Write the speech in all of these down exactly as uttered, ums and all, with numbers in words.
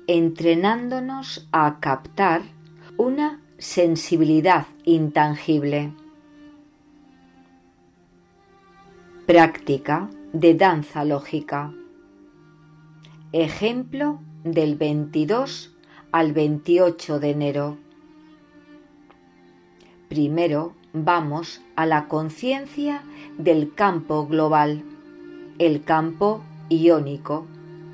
entrenándonos a captar una sensibilidad intangible. Práctica de danza lógica. Ejemplo del veintidós al veintiocho de enero. Primero vamos a la conciencia del campo global, el campo iónico.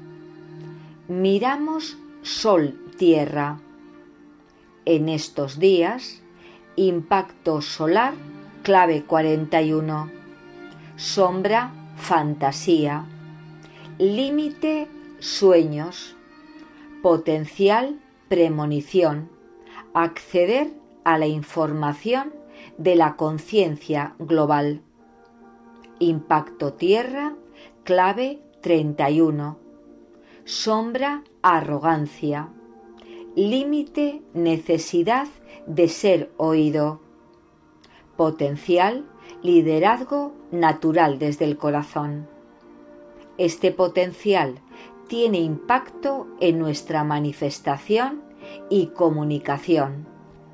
Miramos Sol-Tierra. En estos días, impacto solar clave cuarenta y uno, sombra fantasía, límite sueños, potencial premonición, acceder a la información de la conciencia global. Impacto tierra clave treinta y uno, sombra arrogancia, límite necesidad de ser oído, potencial liderazgo natural desde el corazón. Este potencial tiene impacto en nuestra manifestación y comunicación.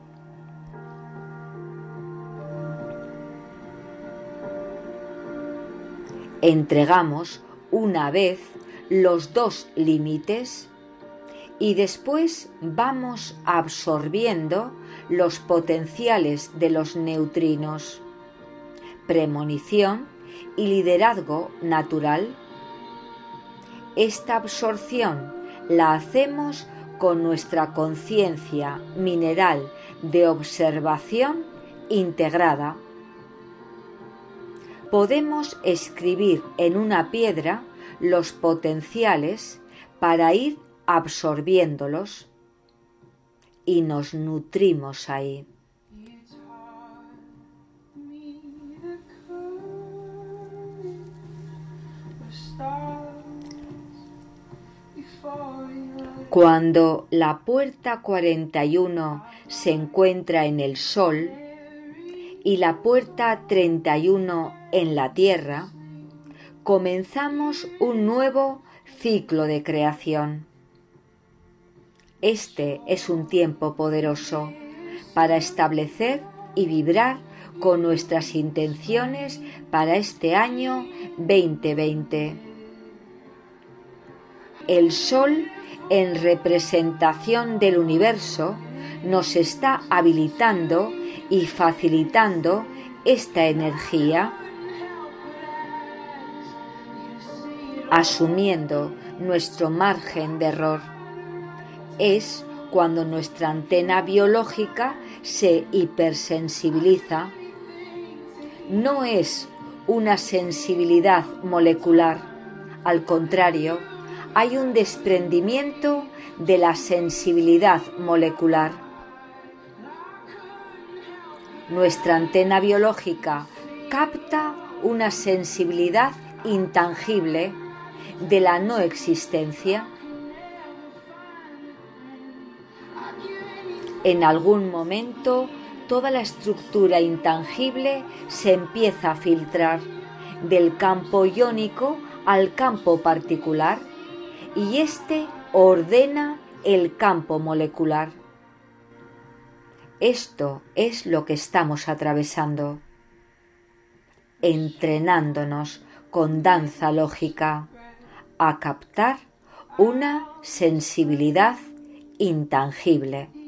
Entregamos una vez los dos límites y después vamos absorbiendo los potenciales de los neutrinos, premonición y liderazgo natural. Esta absorción la hacemos con nuestra conciencia mineral de observación integrada. Podemos escribir en una piedra los potenciales para ir absorbiéndolos y nos nutrimos ahí. Cuando la puerta cuarenta y uno se encuentra en el Sol y la puerta treinta y uno en la Tierra, comenzamos un nuevo ciclo de creación. Este es un tiempo poderoso para establecer y vibrar con nuestras intenciones para este año veinte veinte. El Sol, en representación del universo, nos está habilitando y facilitando esta energía, asumiendo nuestro margen de error. Es cuando nuestra antena biológica se hipersensibiliza. No es una sensibilidad molecular, al contrario, hay un desprendimiento de la sensibilidad molecular. Nuestra antena biológica capta una sensibilidad intangible de la no existencia. En algún momento, toda la estructura intangible se empieza a filtrar del campo iónico al campo particular y éste ordena el campo molecular. Esto es lo que estamos atravesando, entrenándonos con danza lógica a captar una sensibilidad intangible.